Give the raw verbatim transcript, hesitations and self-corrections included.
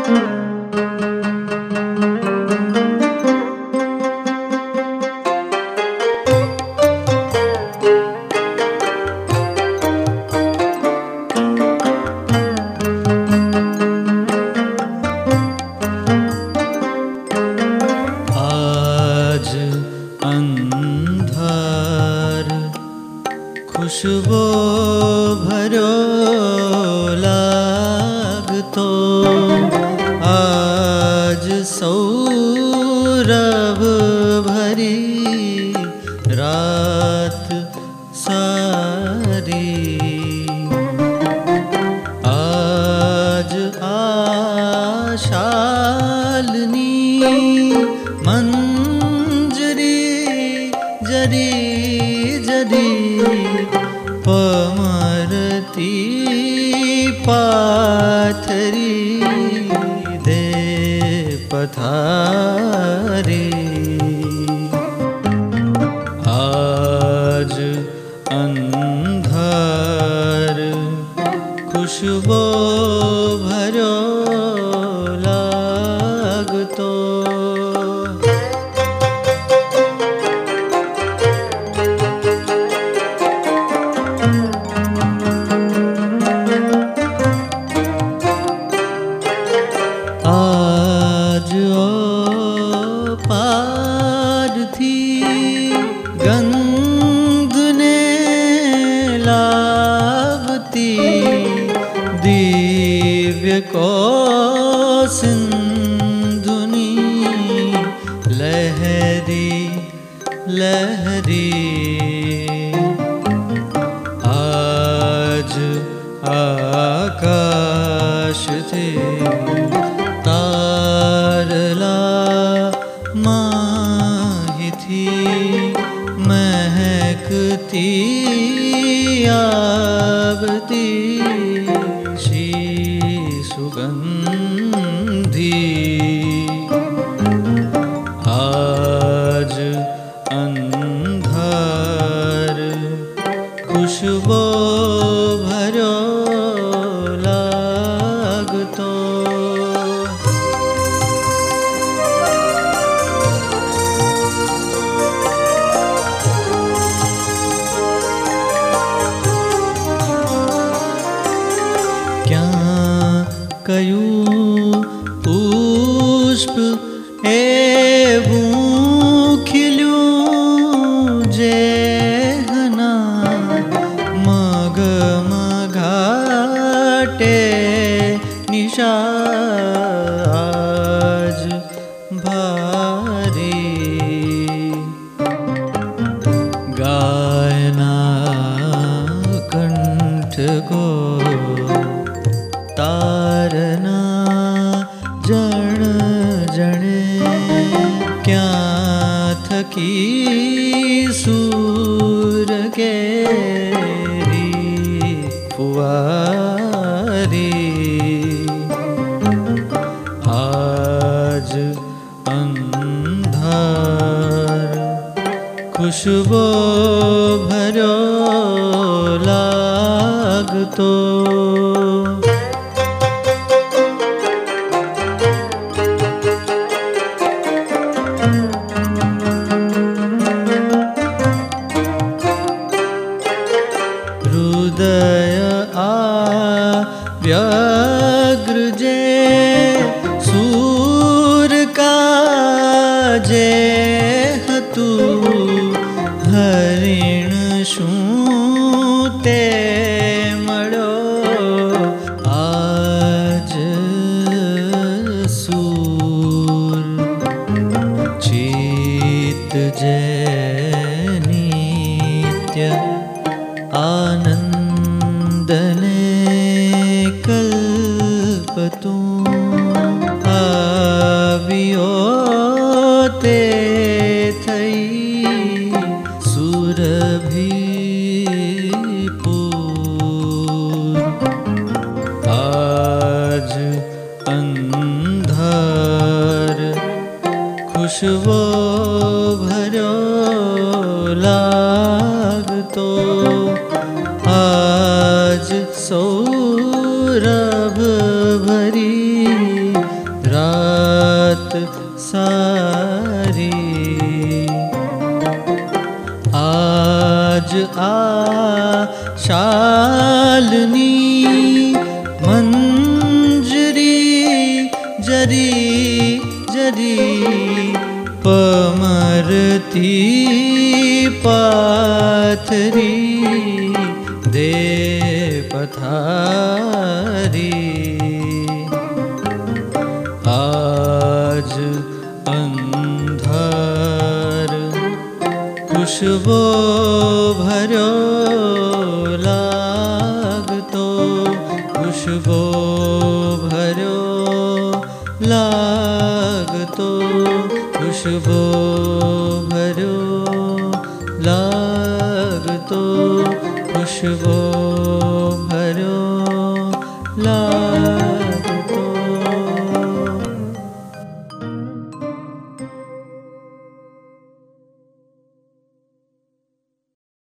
खुशबो भरो लागतो आज सौरभ भरी रात सारी आज आशालनी मंजरी जरी जरी पमरती पाथरी दे पथारी आज अंधार खुशबो भरो लागतो आज ओ पार थी गंध ने लावती दिव्य को सिंधुनी लहरी लहरी आज आकाश थे तारला माही थी महकती आवती शी सुगंधी आज अंधार खुशबो भरो लागतो कयूं पुष्प एवं खिल्यूं जेहना मग मघाटे निशा आज भारी गायना कंठ को तारना जण जणे क्या थकी सूर केरी फुआरी आज अंधार खुशबो भरो लागतो हृदय आ व्यग्र जे सूर का जे हतु हरिण शूते मड़ो आज सूर चित जे नित्य आनंदने कल्पतु आवियो ते थई सुरभि पूर आज अंधार खुशबो भरो लागतो आज सौरभ भरी रेती पाथरी दे पथारी। आज अंधार खुशबो भरो लागतो, खुशबो भरो लागतो, खुशबो भरो लागतो, खुशबो